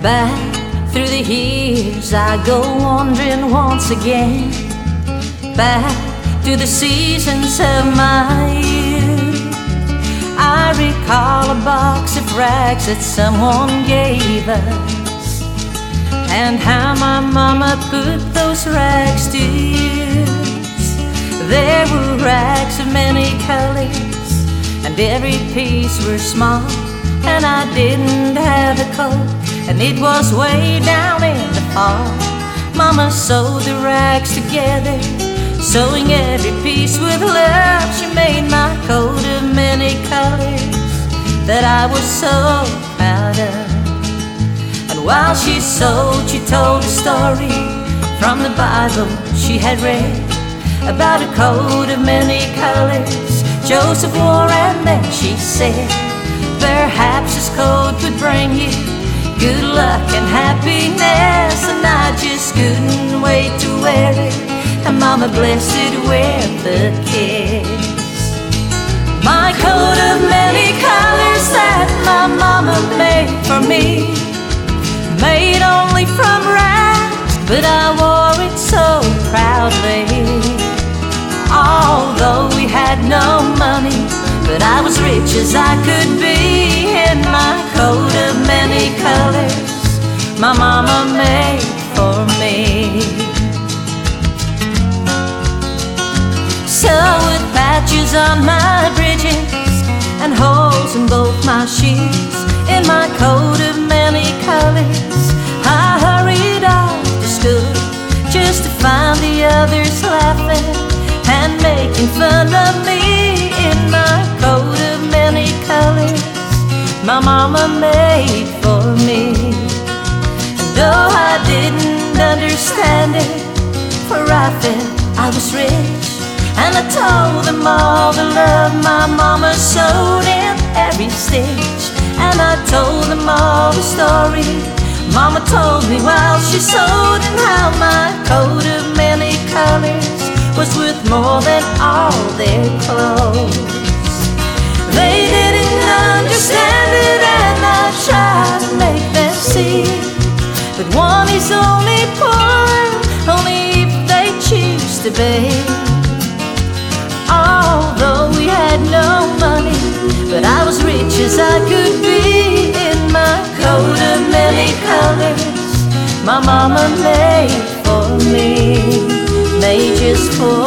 Back through the years I go wandering once again, back to the seasons of my youth. I recall a box of rags that someone gave us, and how my mama put those rags to use. There were rags of many colors, and every piece were small, and I didn't have a coat, and it was way down in the fall. Mama sewed the rags together, sewing every piece with love. She made my coat of many colors that I was so proud of. And while she sewed, she told a story from the Bible she had read about a coat of many colors Joseph wore, and then she said, perhaps this coat would bring you good luck and happiness. And I just couldn't wait to wear it, and Mama blessed it with a kiss. My coat of many colors that my mama made for me, made only from rags, but I wore it so proudly. Although we had no money, but I was rich as I could be in my coat of many colors my mama made for me. So with patches on my bridges and holes in both my shoes, in my coat of many colors I hurried off to school, just to find the others laughing and making fun of me in my coat of many colors my mama made for me. And though I didn't understand it, for I felt I was rich, and I told them all the love my mama sewed in every stitch. And I told them all the story Mama told me while she sewed, and how my coat of many colors was worth more than all their clothes. They didn't understand it, and I tried to make them see. But one is only poor, only if they choose to be. Although we had no money, but I was rich as I could be in my coat of many colors my mama made for me, made just for